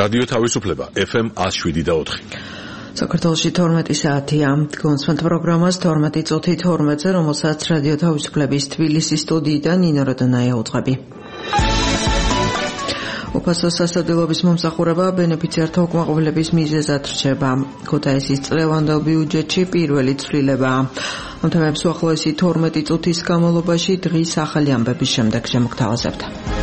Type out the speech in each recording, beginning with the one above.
რადიო თავისუფლება FM 107.4. საქართველოში 12 საათია. კონსვენტ პროგრამას 12 წუთი 12-ზე, რომელსაც რადიო თავისუფლების თბილისის სტუდიიდან ნინო როდონაია უძღვები. უფასო სასადილობის მომსახურება ბენეფიციართა უკმაყოფილების მიზეზად რჩება. ქუთაისის წლევანდელ ბიუჯეტში პირველი ცვლილებაა. ამ თემებს უახლოესი 12 წუთის განმავლობაში დღის ახალი ამბების შემდეგ შემოგთავაზებთ.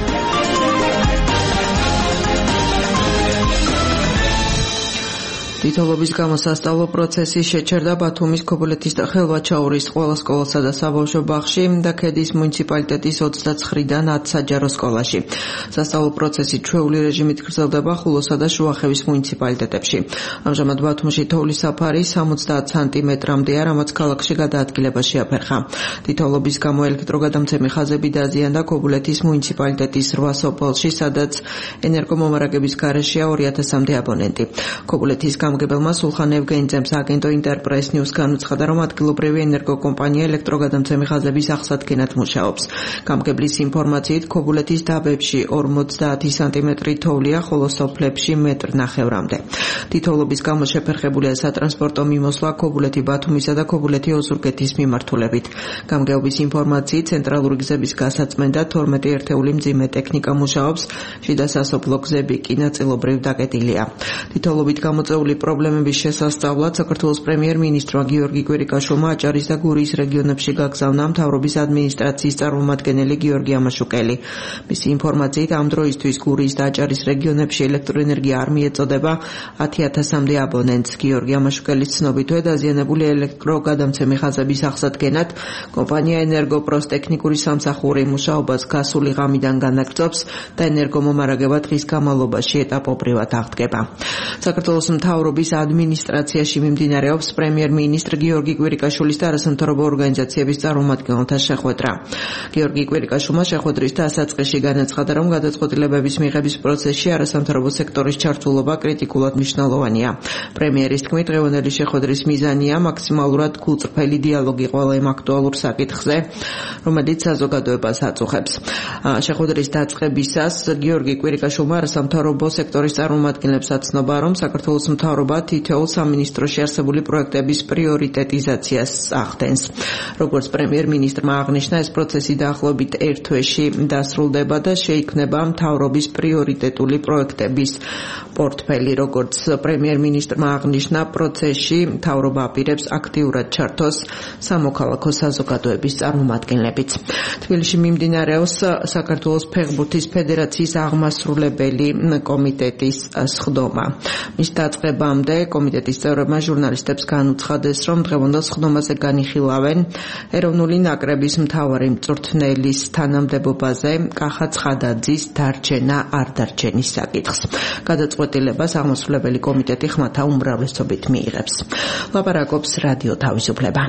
თითოეულობის გამო სასწავლო პროცესი შეჩერდა ბათუმის ქობულეთის და ხელვაჩაურის ყველა სკოლასა და საბავშვო ბაღში და ქედის მუნიციპალიტეტის 29-დან 10 საჯარო სკოლაში. სასწავლო პროცესი ჩვეული რეჟიმით გრძელდება ხულოსა და შუახევის მუნიციპალიტეტებში. ამჟამად ბათუმში თოვლის საფარი 70 სანტიმეტრამდეა, რამაც ქალაქში გადაადგილება შეაფერხა. თითოეულობის გამო ელექტროგადამცემი ხაზები დაზიანდა ქობულეთის მუნიციპალიტეტის 8 სოფელში, სადაც ენერგომომარაგების გარეშეა 2000-მდე აბონენტი. ქობულეთის გამგებელმა სულხან ევგენიძემ აგენტო ინტერპრეს ნიუს განუცხადა, რომ ადგილობრივი ენერგოკომპანია ელექტროგადამცემი ხაზების აღსადგენად მუშაობს. გამგებლის ინფორმაციით, ქობულეთის დაბებში 50 სანტიმეტრი თოვლია, ხოლო სოფლებში 1.5 მეტრამდე. თითოეულობის გამო შეფერხებულია სატრანსპორტო მიმოსვლა ქობულეთი-ბათუმისა და ქობულეთი-ოზურგეთის მიმართულებით. გამგეობის ინფორმაციით, ცენტრალური გზების გასაწმენდა 12 ერთეული მძიმე ტექნიკა მუშაობს, შიდა სასოფლო გზები კი ნაწილობრივ დაკეტილია. თითოეულობით გამოწვეული პრობლემების შესასწავლად საქართველოს პრემიერ-მინისტრმა გიორგი კვირიკაშვილმა აჭარის და გურიის რეგიონებში გაგზავნა მთავრობის ადმინისტრაციის წარმომადგენელი გიორგი ამაშუკელი. მისი ინფორმაციით, ამ დროისთვის გურიის და აჭარის რეგიონებში ელექტროენერგია არ მიეწოდება 10,000-მდე აბონენტს. გიორგი ამაშუკელის ცნობითვე დაზიანებული ელექტროგადამცემი ხაზების აღსადგენად კომპანია ენერგოპროს ტექნიკური სამსახური მუშაობას გასული ღამიდან განაგრძობს და ენერგომომარაგება დღის განმავლობაში ეტაპობრივად აღდგება. საქართველოს მთავრობის ადმინისტრაციაში მიმდინარეობს პრემიერ-მინისტრ გიორგი კვირიკაშვილის და არასამთავრობო ორგანიზაციების წარმომადგენელთა შეხვედრა. გიორგი კვირიკაშვილმა შეხვედრის დასაწყისში განაცხადა, რომ გადაწყვეტილებების მიღების პროცესში არასამთავრობო სექტორის ჩართულობა კრიტიკულად მნიშვნელოვანია. პრემიერის თქმით, დღევანდელი შეხვედრის მიზანია მაქსიმალურად გულწრფელი დიალოგი ყველა იმ აქტუალურ საკითხზე, რომელიც საზოგადოებას აწუხებს. შეხვედრის დაწყებისას გიორგი კვირიკაშვილმა არასამთავრობო სექტორის წარმომადგენლებს აცნობა, რომ საქართველოს მთავრობა თითოეულ სამინისტროში არსებული პროექტების პრიორიტეტიზაციას ახდენს. როგორც პრემიერ-მინისტრმა აღნიშნა, ეს პროცესი დაახლოებით 1 თვეში დასრულდება და შეიქმნება მთავრობის პრიორიტეტული პროექტების პორტფელი. როგორც პრემიერ-მინისტრმა აღნიშნა, პროცესში მთავრობა აპირებს აქტიურად ჩართოს სამოქალაქო საზოგადოების წარმომადგენლებიც. თბილისში მიმდინარეობს საქართველოს ფეხბურთის ფედერაციის აღმასრულებელი კომიტეტის სხდომა. მის დაწყებამდე კომიტეტის წევრებმა ჟურნალისტებს განუცხადეს, რომ დღევანდელ სხდომაზე განიხილავენ ეროვნული ნაკრების მთავარი მწვრთნელის თანამდებობაზე კახა ცხადაძის დარჩენა არ დარჩენის საკითხს. გადაწყვეტილებას აღმასრულებელი კომიტეტი ხმათა უმრავლესობით მიიღებს. ლაპარაკობს რადიო თავისუფლება.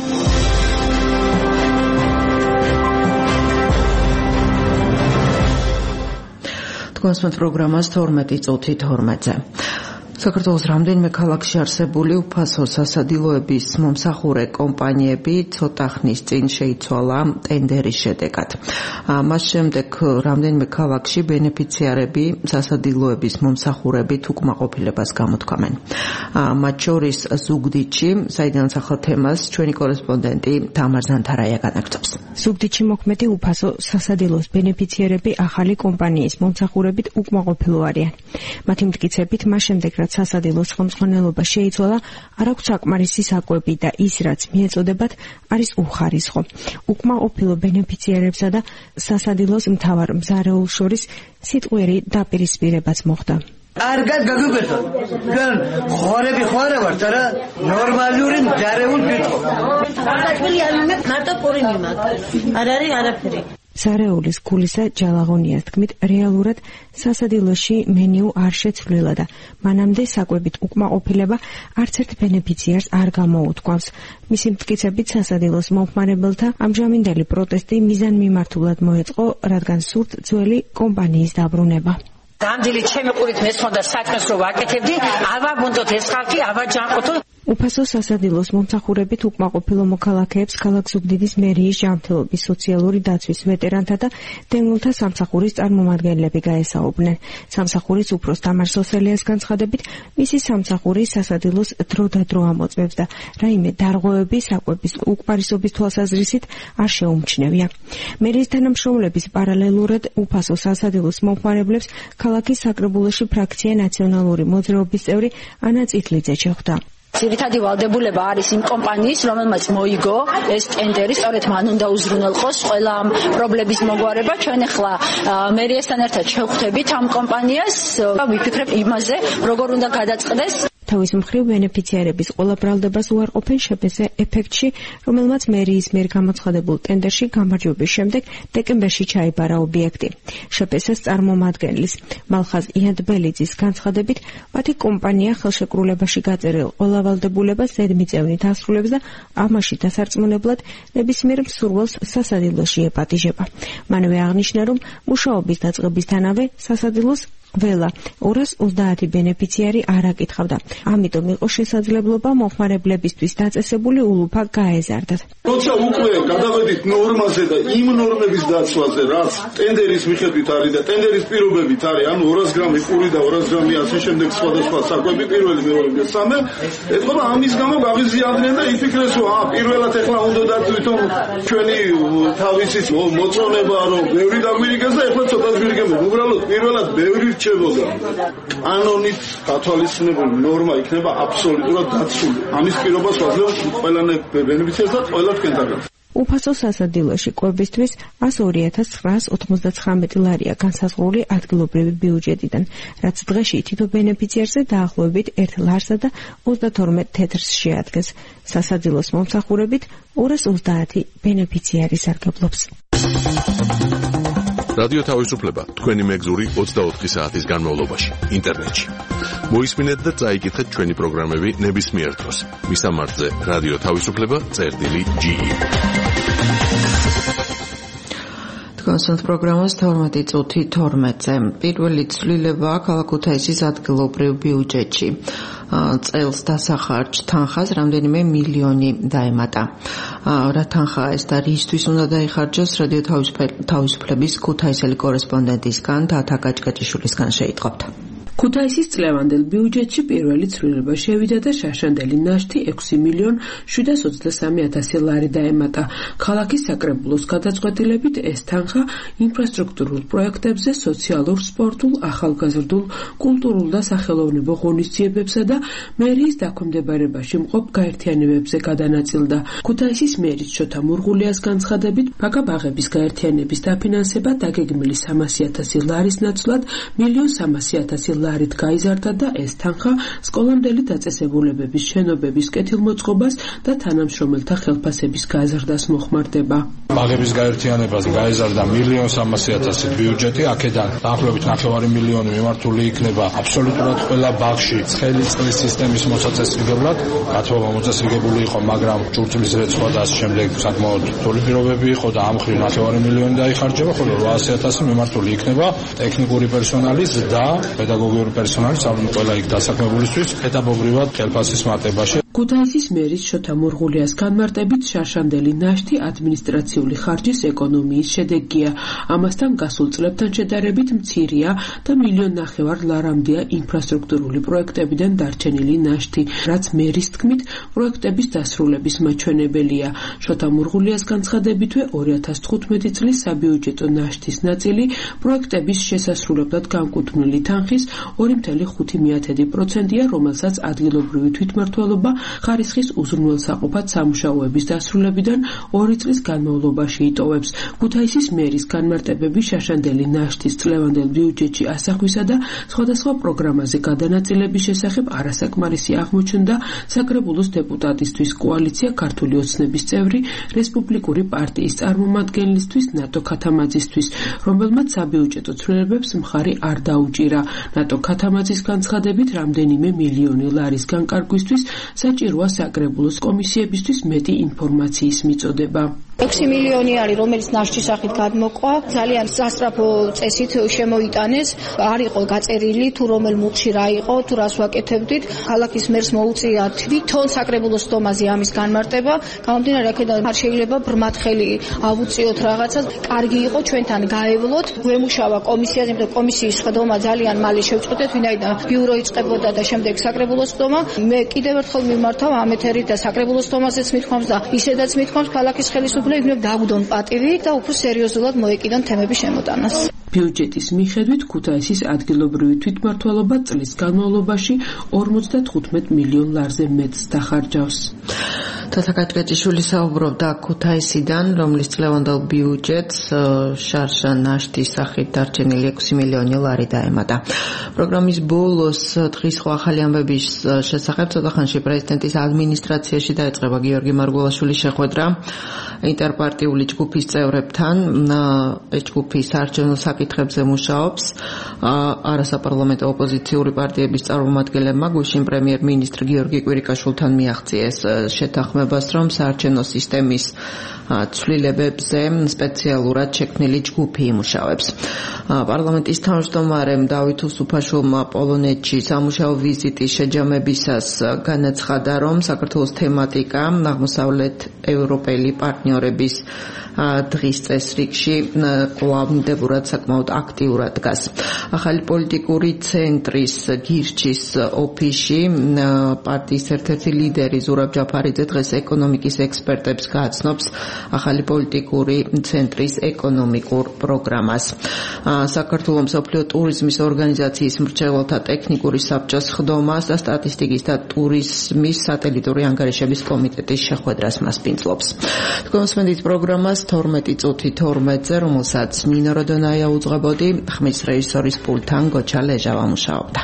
კონსვენტ პროგრამას 12 წუთი 12-ზე. საქართველოს რამდენიმე ქალაქში არსებული უფასო სასადილოების მომსახურე კომპანიები ცოტა ხნის წინ შეიცვალა ტენდერის შედეგად. მას შემდეგ რამდენიმე ქალაქში ბენეფიციარები სასადილოების მომსახურებით უკმაყოფილებას გამოთქვამენ. მათ შორის ზუგდიდში, საიდანაც ახალ თემას ჩვენი კორესპონდენტი თამარ ზანთარაია განაგრძობს. ზუგდიდში მოქმედი უფასო სასადილოს ბენეფიციარები ახალი კომპანიის მომსახურებით უკმაყოფილო არიან. მათი მტკიცებით, მას შემდეგ სასადილოს ხელმძღვანელობა შეიცვალა, არ აქვს საკმარისი საკვები და ის, რაც მიეწოდებათ, არის უხარისხო. უკმაყოფილო ბენეფიციარებსა და სასადილოს მთავარ მზარეულს შორის სიტყვიერი დაპირისპირებაც მოხდა. კარგად გაგიკვირდოთ. ჩვენ ხორები ვართ, არა ნორმალური მზარეულ ვიტყო. საკველი არ უნდა მარტო პური მიმაგდეს. არ არის არაფერი. ზარეულის გულისა ჯალაღონიას თქმით, რეალურად სასადილოში მენიუ არ შეცვლილა და მანამდე საკვებით უკმაყოფილება არც ერთ ბენეფიციარს არ გამოუთქვამს. მისი მტკიცებით, სასადილოს მომხმარებელთა ამჟამინდელი პროტესტი მიზანმიმართულად მოეწყო, რადგან სურთ ძველი კომპანიის დაბრუნება. Gandili ჩემი ყურით მესხონდა საქმეს რომ ვაკეთებდი, აბა ბუნდოთ ეს ხალხი, აბა ჯანყოთ. უფასო სასადილოს მომსახურებით უკმაყოფილო მოქალაქეებს ქალაქ ზუგდიდის მერიის ჯანმრთელობის სოციალური დაცვის ვეტერანთა და დევნილთა სამსახურის წარმომადგენლები გაესაუბრნენ. სამსახურის უფროს თამარ სოსელიას განცხადებით, მისი სამსახური სასადილოს დროდადრო ამოწმებს და რაიმე დარღვევები საკვების უკმარისობის თვალსაზრისით არ შეუმჩნევია. მერიის თანამშრომლების პარალელურად უფასო სასადილოს მომხმარებლებს ქალაქის საკრებულოში ფრაქცია ნაციონალური მოძრაობის წევრი ანა წითლიძე შეხვდა. ძირითადი ვალდებულება არის იმ კომპანიის, რომელმაც მოიგო ეს ტენდერი, სწორედ მან უნდა უზრუნველყოს ყველა ამ პრობლემის მოგვარება. ჩვენ ახლა მერიასთან ერთად შევხვდებით ამ კომპანიას, ვიფიქრებ იმაზე, როგორ უნდა გადაწყდეს. თავის მხრივ ბენეფიციარების ყველა ბრალდებას უარყოფენ შეფესე ეფექტში, რომელმაც მერიის მიერ გამოცხადებულ ტენდერში გამარჯვების შემდეგ დეკემბერში ჩაიბარა ობიექტი. შეფესეს წარმომადგენლის მალხაზ იანტბელიძის განცხადებით, მათი კომპანია ხელშეკრულებაში გაწერილ ყველა ვალდებულებას ზედმიწევნით ასრულებს და ამაში დასარწმუნებლად ნებისმიერ მსურველს სასადილოში ეპატიჟება. მანვე აღნიშნა, რომ მუშაობის დაწყებისთანავე სასადილოს ველა 230 ბენეფიციარი არ აკითხავდა. ამიტომ იყო შესაძლებლობა მომხმარებლებისთვის დაწესებული ულუფა გაეზარდათ. როცა უკვე გადავედით ნორმაზე და იმ ნორმების დაცვაზე, რაც ტენდერის მიხედვით არის და ტენდერის პირობებით არის, ანუ 200 გრამი ყური და 200 გრამი ასე შემდეგ სხვადასხვა საკვები პირველი, მეორე და სამე, ეთქობა ამის გამო გავიზიარდნენ და იფიქრეს, რომ პირველად ეხლა უნდა დათვითონ ჩვენი თავისი მოწონება, რომ ბევრი დაგვირიგეს და ეხლა ცოტა გვირიგებთ. უბრალოდ პირველად ბევრი რჩებოდა. კანონით გათვალისწინებული ნორმა იქნება აბსოლუტურად დაცული. ამის პირობას ვაძლევ ყველა ბენეფიციარს და ყველა თქვენთაგან. უფასო სასადილოში კვებისთვის 102.999 ლარია განსაზღვრული ადგილობრივი ბიუჯეტიდან, რაც დღეში თითო ბენეფიციარზე დაახლოებით 1 ლარსა და 32 თეთრს შეადგენს. სასადილოს მომსახურებით 230 ბენეფიციარი სარგებლობს. რადიო თავისუფლება თქვენი მეგზური 24 საათის განმავლობაში ინტერნეტში. მოისმინეთ და წაიკითხეთ ჩვენი პროგრამები ნებისმიერ დროს. მისამართზე რადიო თავისუფლება.ge. თქვენს პროგრამას 12 წუთი 12-ზე. პირველი ცვლილება ქალაქ ქუთაისის ადგილობრივ ბიუჯეტში. წელს დასახარჯ თანხას რამდენიმე მილიონი დაემატა. რა თანხაა ეს და რისთვის უნდა დაიხარჯოს? რადიო თავისუფლების ქუთაისელი კორესპონდენტისგან თათა გაჭგაჭიშვილისგან შეიტყობთ. ქუთაისის წლევანდელ ბიუჯეტში პირველი ცვლილება შევიდა და შაშანდელი ნაშთი 6.723.000 ლარი დაემატა. ქალაქის საკრებულოს გადაწყვეტილებით ეს თანხა ინფრასტრუქტურულ პროექტებზე, სოციალურ, სპორტულ, ახალგაზრდულ, კულტურულ და სახელოვნებო ღონისძიებებსა და მერიის დაქვემდებარებაში მყოფ გაერთიანებებზე გადანაწილდა. ქუთაისის მერის შოთა მურღულიას განცხადებით, ბაგა-ბაღების გაერთიანების დაფინანსება დაგეგმილი 300.000 ლარის ნაცვლად 1.3 ლარით გაიზარდა და ეს თანხა სკოლამდელი დაწესებულებების შენობების კეთილმოწყობას და თანამშრომელთა ხელფასების გაზრდას მოხმარდება. ბაღების გაერთიანებას გაიზარდა 1.3 ბიუჯეტი, აქედან დაახლოებით 9 მილიონი მიმართული იქნება აბსოლუტურად ყველა ბაღში ცხელი წყლის სისტემის მოსაწესრიგებლად. გათხოვა მოწესრიგებული იყო, მაგრამ ჭურჭლის რეცხვა და შემდეგ საკმაოდ რთული პირობები იყო და ამ მხრივ 9 მილიონი დაიხარჯება, ხოლო 800.000 მიმართული იქნება ტექნიკური პერსონალის და პედაგოგიური პერსონალის ყველა იქ დასაქმებულისთვის ეტაპობრივად ხელფასის მატებაში. ქუთაისის მერის შოთა მურღულიას განმარტებით, შაშანდელი ნაშთი ადმინისტრაციული ხარჯის ეკონომიის შედეგია. ამასთან გასულ წლებთან შედარებით მცირეა და 1.5 მილიონი ლარამდეა ინფრასტრუქტურული პროექტებიდან დარჩენილი ნაშთი, რაც მერის თქმით პროექტების დასრულების მაჩვენებელია. შოთა მურღულიას განცხადებითვე 2015 წლის საბიუჯეტო ნაშთის ნაწილი პროექტების შესასრულებლად განკუთვნილი თანხის 2.5%-ია, რომელსაც ადგილობრივი თვითმმართველობა ხარისხის უზრუნველსაყოფად სამუშაოების დასრულებიდან 2 წლის განმავლობაში იტოვებს. ქუთაისის მერის განმარტებები შაშანდელი ნაშთის წლევანდელ ბიუჯეტში ასახვისა და სხვადასხვა პროგრამაზე გადანაწილების შესახებ არასაკმარისი აღმოჩნდა საკრებულოს დეპუტატისთვის კოალიცია ქართული ოცნების წევრი რესპუბლიკური პარტიის წარმომადგენლისთვის ნატო ქათამაძისთვის, რომელმაც საბიუჯეტო ცვლილებებს მხარი არ დაუჭირა. ნატო ქათამაძის განცხადებით, რამდენიმე მილიონი ლარის განკარგვისთვის საჭიროა საკრებულოს კომისიებისთვის მეტი ინფორმაციის მიწოდება. 6 მილიონი არის, რომელიც ნაშთის სახით გადმოყვა, ძალიან სასწრაფო წესით შემოიტანეს, არ იყო გაწერილი თუ რომელ მუხში რა იყო, თუ რას ვაკეთებდით. ქალაქის მერს მოუწია თვითონ საკრებულოს სტომაზე ამის განმარტება, გამომდინარე აქედან არ შეიძლება ბრმად ხელი ავუწიოთ რაღაცას. კარგი იყო ჩვენთან გაევლოთ, გვემუშავა კომისიაზე, იმიტომ კომისიის ხდომა ძალიან მალე შევწყვეტეთ, ვინაიდან ბიურო იწყებოდა და შემდეგ საკრებულოს სტომა. მე კიდევ ერთხელ მიმართავ ამ ეთერით და საკრებულოს სტომაზეც მithქვამს და ისედაც მithქვამს ქალაქის ხელისუფლებამ დაგვდონ პატივი და უფრო სერიოზულად მოეკიდონ თემების შემოტანას. ბიუჯეტის მიხედვით ქუთაისის ადგილობრივი თვითმმართველობა წლის განმავლობაში 55 მილიონ ლარზე მეტს დახარჯავს. თათა კაჭკაჭიშვილი საუბრობდა ქუთაისიდან, რომლის წლევანდელ ბიუჯეტს შარშა ნაშთის სახით დარჩენილი 6 მილიონი ლარი დაემატა. პროგრამის ბოლოს დღის ხო ახალი ამბების შესახებ ცოტა ხანში პრეზიდენტის ადმინისტრაციაში დაიწყება გიორგი მარგველაშვილის შეხვედრა ინტერპარტიული ჯგუფის წევრებთან. ეს ჯგუფი საარჩევნო საკითხებზე მუშაობს. არასაპარლამენტო ოპოზიციური პარტიების წარმომადგენლებმა გუშინ პრემიერ-მინისტრ გიორგი კვირიკაშვილთან მიაღწიეს შეთანხმებას, რომ საარჩევნო სისტემის ცვლილებებზე სპეციალურად შექმნილი ჯგუფი იმუშავებს. პარლამენტის თავმჯდომარემ დავით უსუფაშვილმა პოლონეთში სამუშაო ვიზიტის შეჯამებისას განაცხადა, რომ საქართველოს თემატიკა აღმოსავლეთ ევროპელი პარტნიორების დღის წესრიგში კვლავინდებურად საკმაოდ აქტიურად დგას. ახალი პოლიტიკური ცენტრის გირჩის ოფისში პარტიის ერთ-ერთი ლიდერი ზურაბ ჯაფარიძე დღეს ეკონომიკის ექსპერტებს გააცნობს ახალი პოლიტიკური ცენტრის ეკონომიკურ პროგრამას. საქართველოს მსოფლიო ტურიზმის ორგანიზაციის მრჩეველთა ტექნიკური საბჭოს ხდომას და სტატისტიკის და ტურიზმის სატელიტური ანგარიშების კომიტეტის შეხვედრას მასპინძლობს. თქვენ მოსმენთ პროგრამას 12 წუთი 12-ზე, რომელსაც მინო როდონაია უძღვებოდი, ხმის რეჟისორის პულტთან გოჩა ლეჟავა მუშაობდა.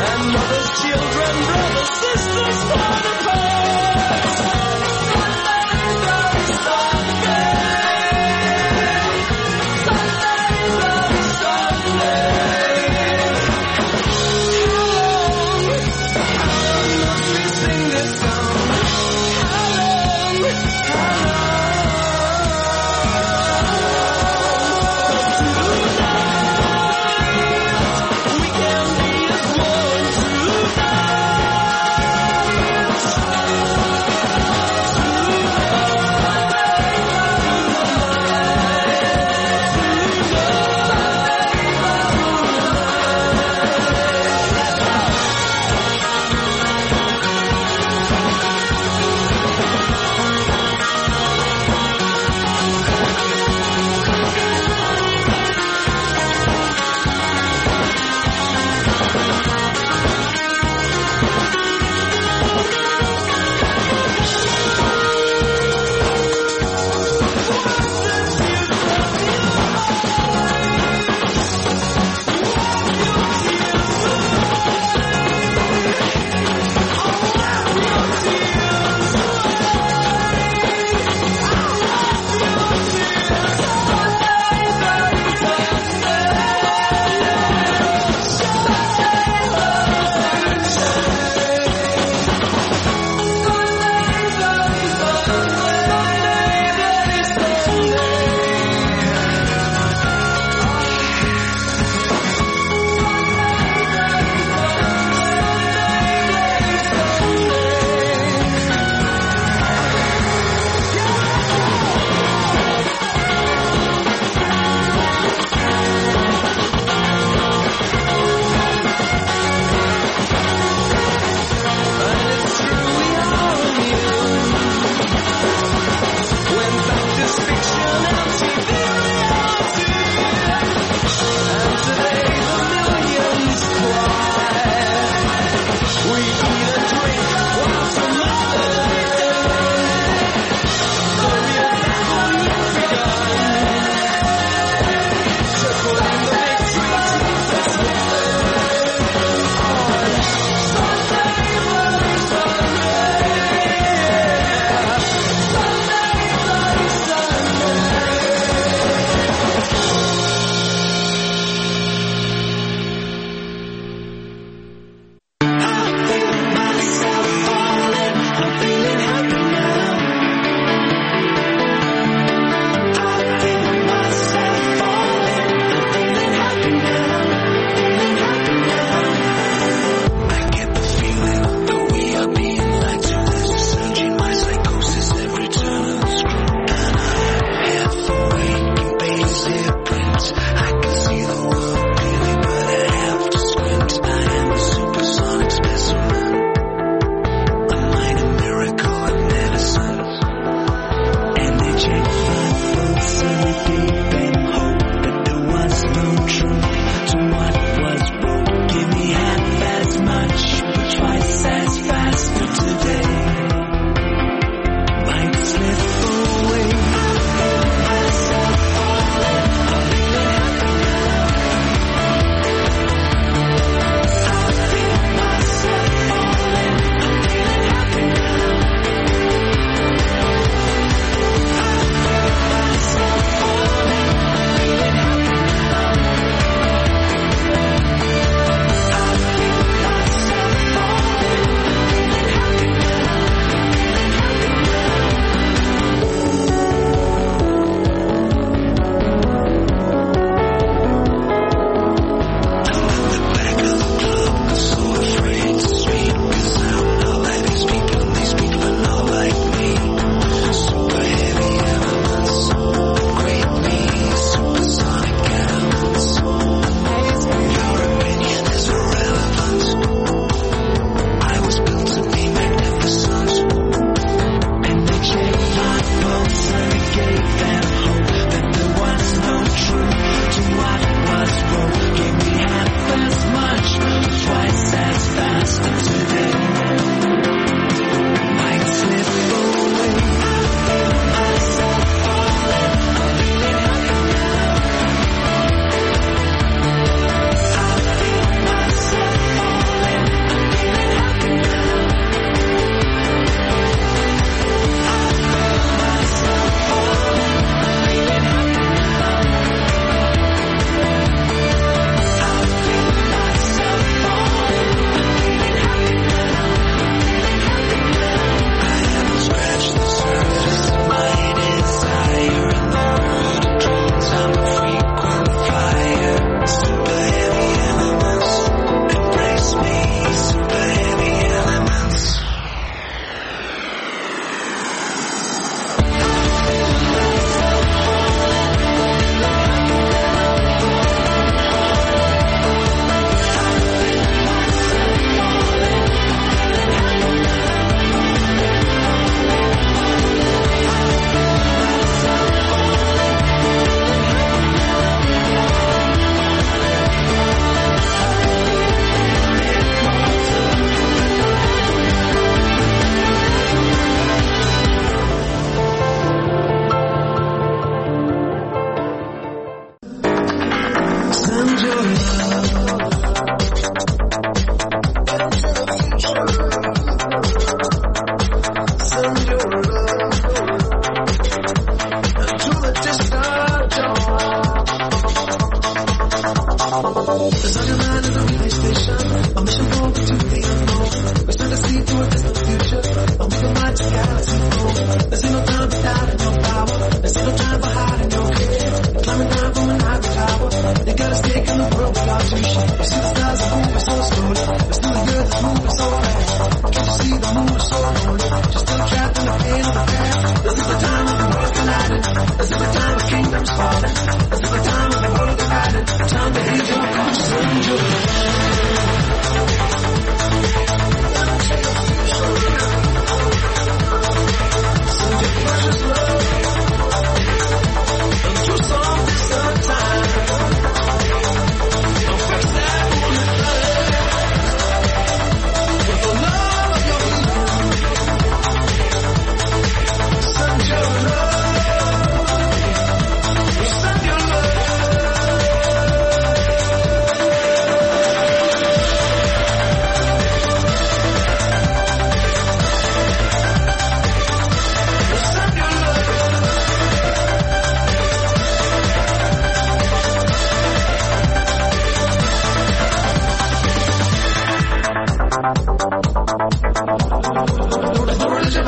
and mothers, children, brothers, sisters, torn apart. We can be as one tonight.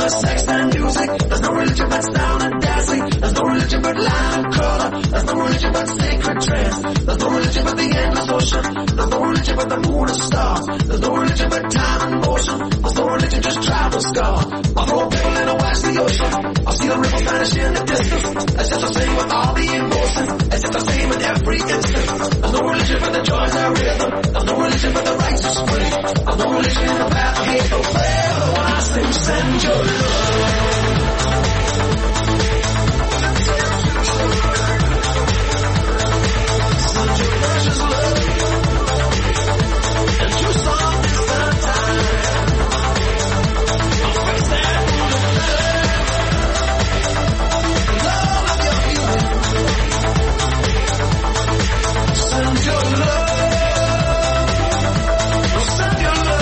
but sex and music. There's no religion but style and dancing. There's no religion but light and color. There's no religion but sacred trance. There's no religion but the endless ocean. There's no religion but the moon and stars. There's no religion but time and motion. There's no religion, just tribal scars. I'll throw a pebble and I'll watch the ocean. I'll see the river vanish in the distance. It's just the same with all the emotions. It's just the same in every instant. There's no religion but the joys and rhythm. There's no religion but the righteous way. There's no religion in the path of hate. So forever when I sing, send your love. Send your precious love. And your song is the time. I'll fix that love of your feeling. Send your love. Send your love.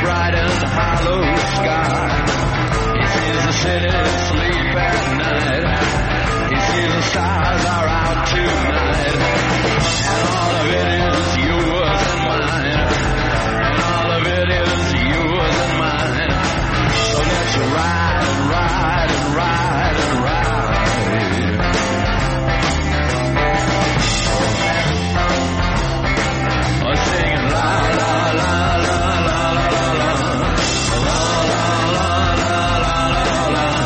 bright and hollow sky. He sees the city sleep at night. He sees the stars are out tonight. And all of it is yours and mine. And all of it is yours and mine. So let's ride and ride and ride and ride. Oh, singing la la la la la la la la la la la la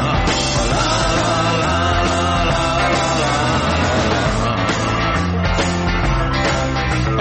la la.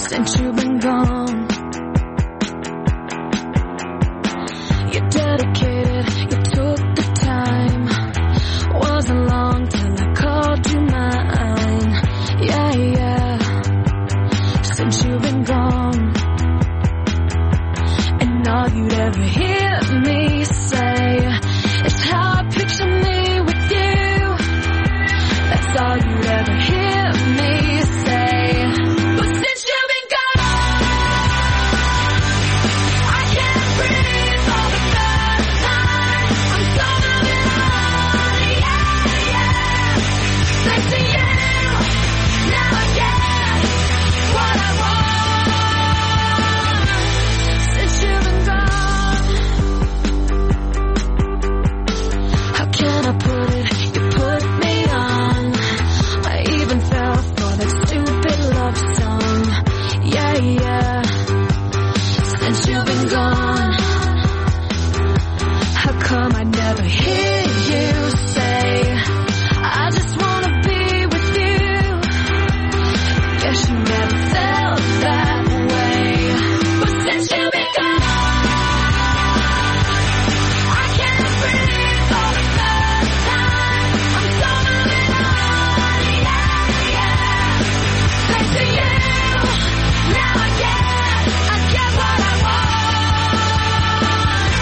since you've been gone. You dedicated, you took the time. Wasn't long till I called you mine. Yeah, yeah. Since you've been gone, and all you'd ever hear me say is how I picture me with you. That's all you'd ever hear me say. But since you've been gone, I can't breathe for the first time. I'm so moving on, yeah, yeah. Thanks to you, now I get what I want. Since you've been gone, how can I put it? You put me on. I even fell for that stupid love song. Yeah, yeah. Since you've been gone, how come I never hear you say, I just wanna be with you? Guess you never felt that way. But since you've been gone, I can't breathe for the first time. I'm so moving on, yeah, yeah. Thanks to you, now I get what I want.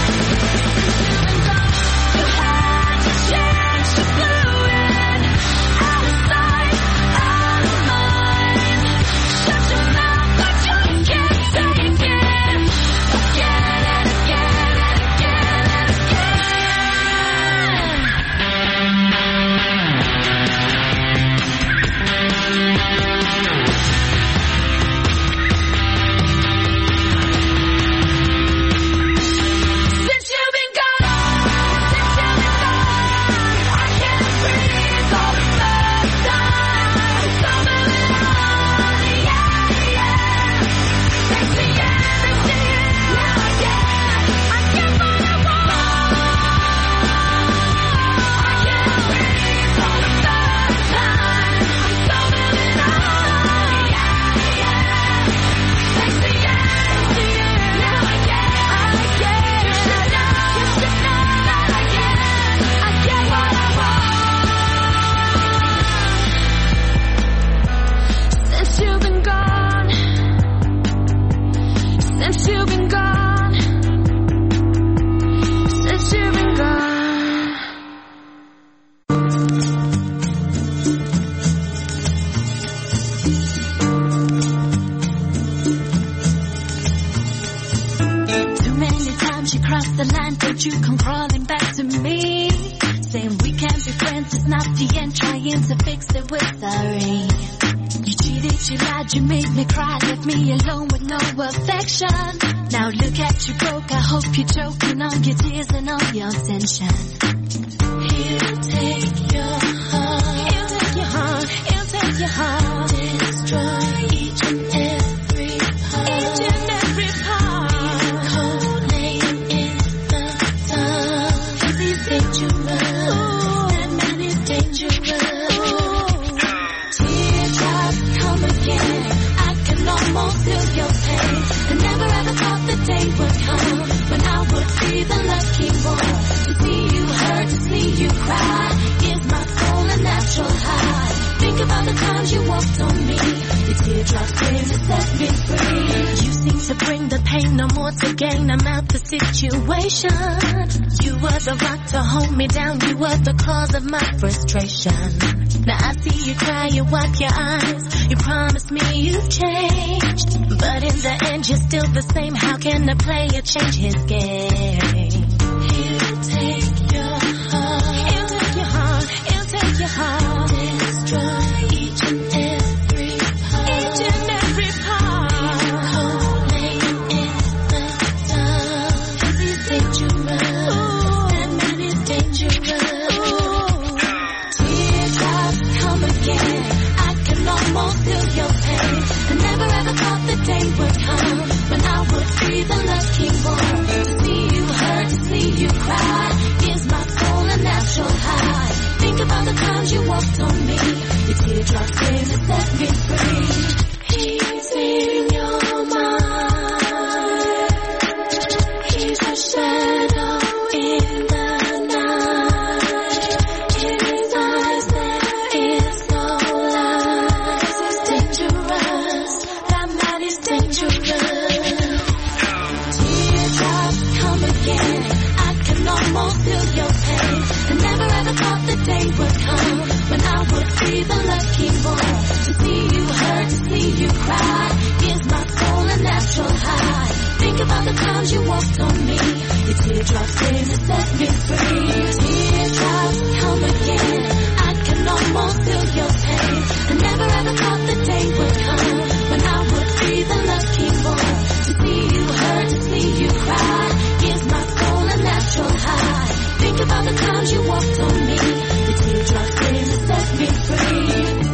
You had your chance, you blew it. Out of sight, out of mind. Shut your mouth, but you can't take it. Again and again and again and since you've been gone, I can't breathe for the first time. So moving on, yeah, yeah. Thanks to you, now I get what I want. I can't breathe for the first time. I'm so moving on, yeah, yeah. Thanks to you, now I get. You should know that I get what I want. Since you've been gone, since you've been gone, since you've been gone. Too many times you crossed the line, don't you come crawling back to me, saying we can't be friends, it's not the end, trying to fix it with sorry. You cheated, you lied, you made me cry, left me alone with no affection. Now look at you broke, I hope you're choking on your tears and all your tension. He'll take your heart, he'll take your heart, he'll take your heart, destroy each and every part, each and every part. Cold laying in the sun, 'cause he's dangerous, that man is dangerous. Teardrops come again, I can almost feel your pain. I never ever thought the day would come when I would be the lucky one to see you hurt, to see you cry. Give my soul a natural high. Think about the times you walked on me. Your teardrops came to set me free. You seem to bring the pain, no more to gain. I'm out the situation. You were the rock to hold me down. You were the cause of my frustration. Now I see you cry, you wipe your eyes. You promised me you've changed, but in the end you're still the same. How can a player change his game? He'll take your heart, he'll take your heart, he'll take your heart, destroy each and every part, each and every part. Cold laying in the sun, 'cause he's dangerous, that man is dangerous. Teardrops come again, I can almost feel your pain. I never ever thought the day would come when I would be the lucky one to see you hurt. see you hurt, to see you cry, gives my soul a natural high. Think about the times you walked on me. Your teardrops came to set me free. Teardrops come again. I can almost feel your pain. I never ever thought the day would come when I would be the lucky one. To see you hurt, to see you cry, gives my soul a natural high. Think about the times you walked on me. The teardrops came to set me free.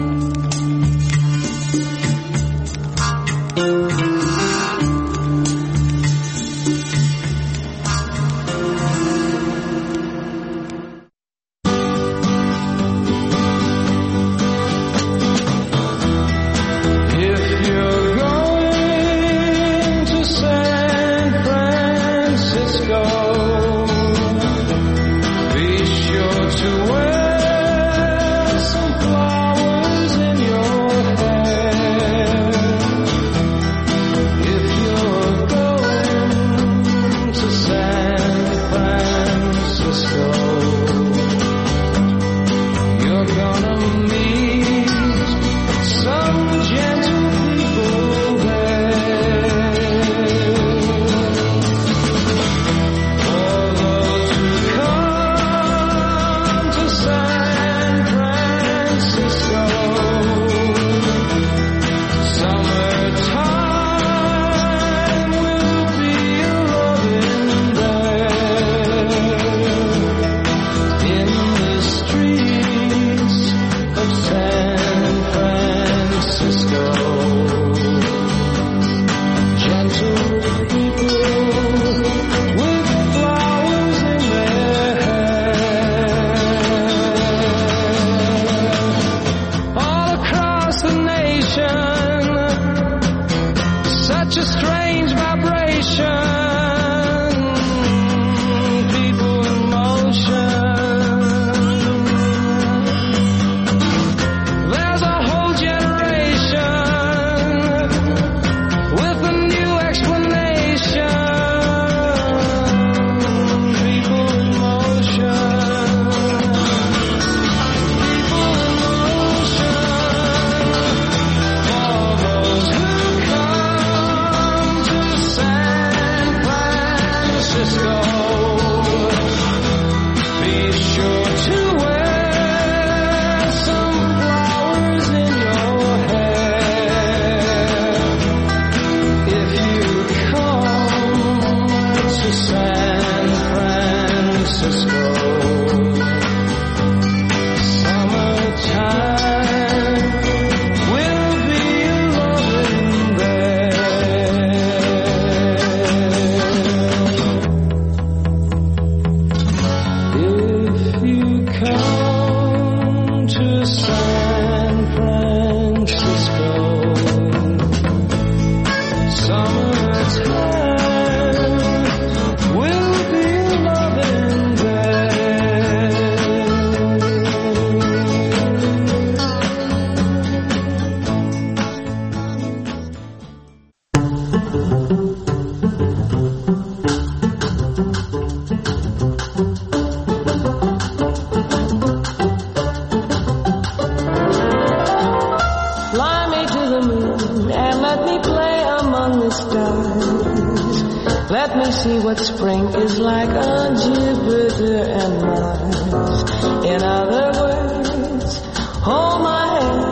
Let me see what spring is like on Jupiter and Mars. In other words, hold my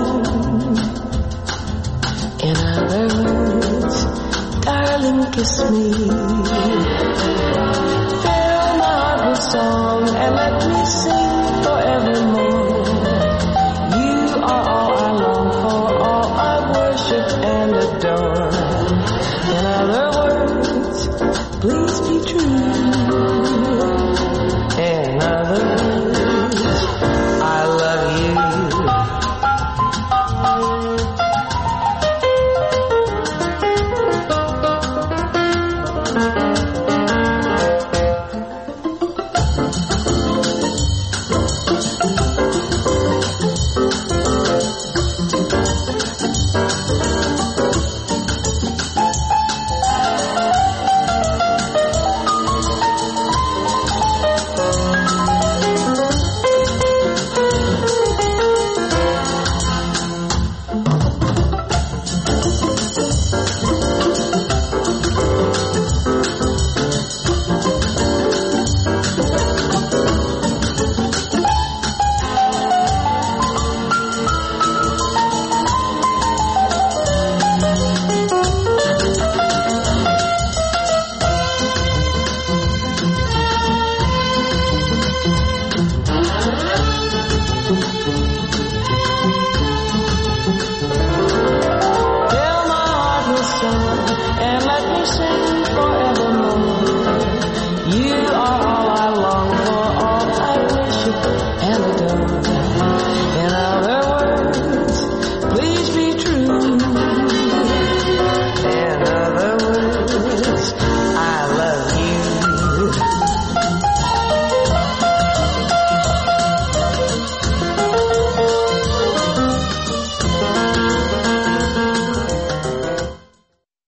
hand. In other words, darling, kiss me. Fill my heart with song and let me sing forevermore. You are all I long for, all I worship and adore. In other words, please be true. In other words, I love you. sun and let me sing forevermore. You are